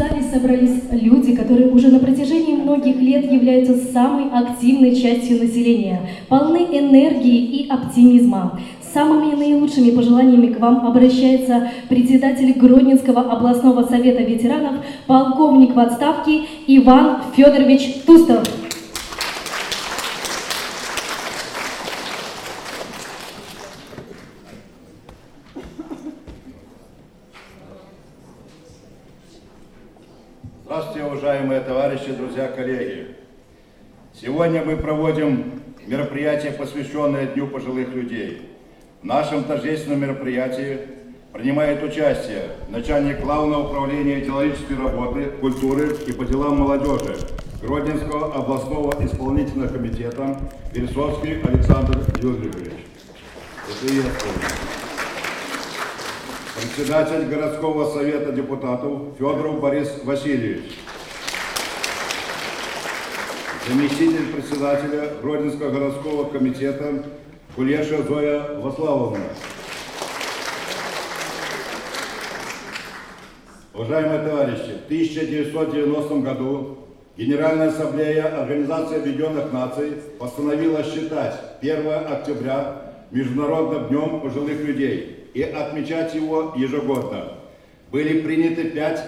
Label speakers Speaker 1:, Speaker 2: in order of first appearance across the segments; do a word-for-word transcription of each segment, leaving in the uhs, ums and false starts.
Speaker 1: зале собрались люди, которые уже на протяжении многих лет являются самой активной частью населения, полны энергии и оптимизма. С самыми наилучшими пожеланиями к вам обращается председатель Гродненского областного совета ветеранов, полковник в отставке Иван Федорович Тустов.
Speaker 2: Здравствуйте, уважаемые товарищи, друзья, коллеги! Сегодня мы проводим мероприятие, посвященное Дню пожилых людей. В нашем торжественном мероприятии принимает участие начальник Главного управления идеологической работы, культуры и по делам молодежи Гродненского областного исполнительного комитета Вересовский Александр Юрьевич. Председатель городского совета депутатов Федоров Борис Васильевич. Заместитель председателя Гродненского городского комитета Кулеша Зоя Ваславовна. Уважаемые товарищи, в тысяча девятьсот девяностом году Генеральная ассамблея Организации Объединенных Наций постановила считать первое октября Международным днем пожилых людей и отмечать его ежегодно. Были приняты пять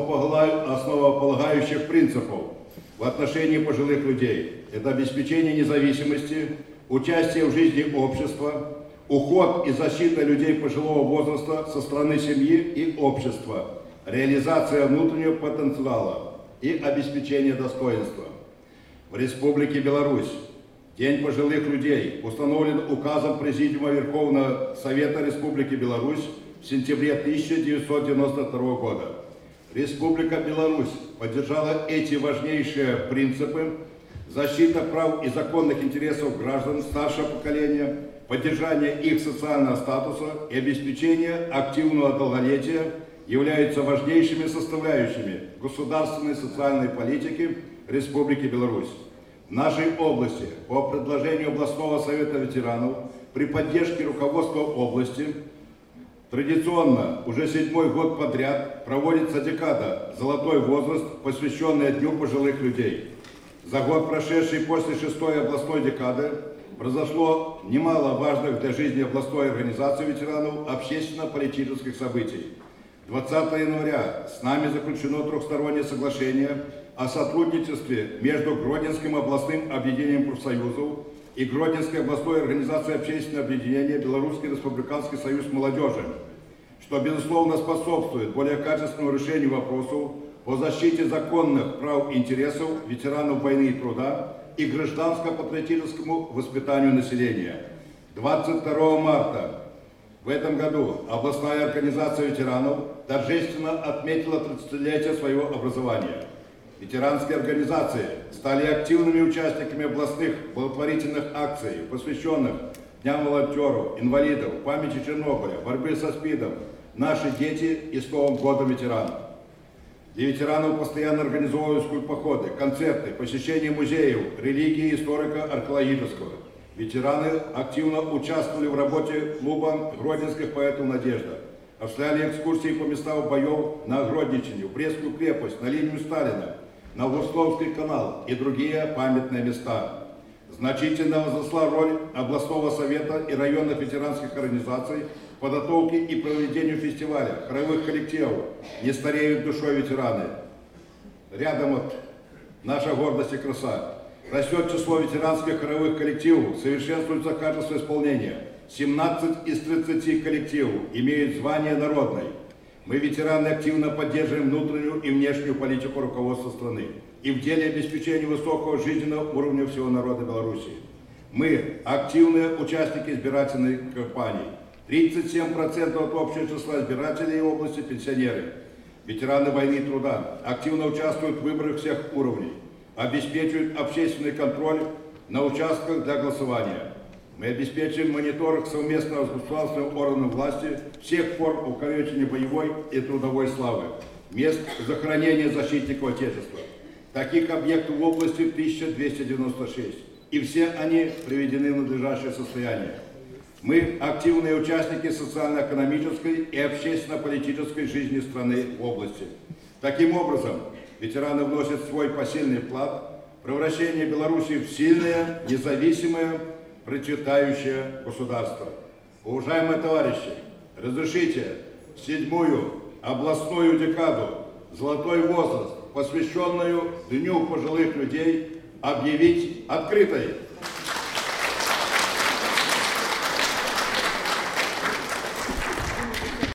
Speaker 2: основополагающих принципов в отношении пожилых людей. Это обеспечение независимости, участие в жизни общества, уход и защита людей пожилого возраста со стороны семьи и общества, реализация внутреннего потенциала и обеспечение достоинства. В Республике Беларусь День пожилых людей установлен указом Президиума Верховного Совета Республики Беларусь в сентябре тысяча девятьсот девяносто второго года. Республика Беларусь поддержала эти важнейшие принципы: защита прав и законных интересов граждан старшего поколения, поддержание их социального статуса и обеспечение активного долголетия являются важнейшими составляющими государственной социальной политики Республики Беларусь. В нашей области по предложению областного совета ветеранов при поддержке руководства области традиционно уже седьмой год подряд проводится декада «Золотой возраст», посвященная Дню пожилых людей. За год, прошедший после шестой областной декады, произошло немало важных для жизни областной организации ветеранов общественно-политических событий. двадцатого января с нами заключено трехстороннее соглашение о сотрудничестве между Гродненским областным объединением профсоюзов и Гродненской областной организацией общественного объединения Белорусский республиканский союз молодежи, что, безусловно, способствует более качественному решению вопросов по защите законных прав и интересов ветеранов войны и труда и гражданско-патриотическому воспитанию населения. двадцать второго марта в этом году областная организация ветеранов торжественно отметила тридцатилетие своего образования. Ветеранские организации стали активными участниками областных благотворительных акций, посвященных Дням волонтеров, инвалидов, памяти Чернобыля, борьбе со СПИДом, «Наши дети» и с Новым годом ветеранов. Для ветеранов постоянно организовывались культпоходы, концерты, посещение музеев, религии и историко-археологического. Ветераны активно участвовали в работе клуба гродненских поэтов «Надежда». Осуществляли экскурсии по местам боев на Гродненщине, в Брестскую крепость, на линию Сталина, на Вурсловский канал и другие памятные места. Значительно возросла роль областного совета и районных ветеранских организаций в подготовке и проведению фестиваля, хоровых коллективов «Не стареют душой ветераны». Рядом вот наша гордость и краса. Растет число ветеранских хоровых коллективов, совершенствуется качество исполнения. семнадцать из тридцати коллективов имеют звание народной. Мы, ветераны, активно поддерживаем внутреннюю и внешнюю политику руководства страны и в деле обеспечения высокого жизненного уровня всего народа Беларуси. Мы активные участники избирательной кампании. тридцать семь процентов от общего числа избирателей в области пенсионеры. Ветераны войны и труда активно участвуют в выборах всех уровней, обеспечивают общественный контроль на участках для голосования. Мы обеспечиваем мониторинг совместно с государственным органом власти всех форм увековечения боевой и трудовой славы, мест захоронения защитников Отечества. Таких объектов в области тысяча двести девяносто шесть, и все они приведены в надлежащее состояние. Мы активные участники социально-экономической и общественно-политической жизни страны в области. Таким образом, ветераны вносят свой посильный вклад в превращение Беларуси в сильное, независимое, процветающее государство. Уважаемые товарищи, разрешите седьмую областную декаду «Золотой возраст», посвященную Дню пожилых людей, объявить открытой.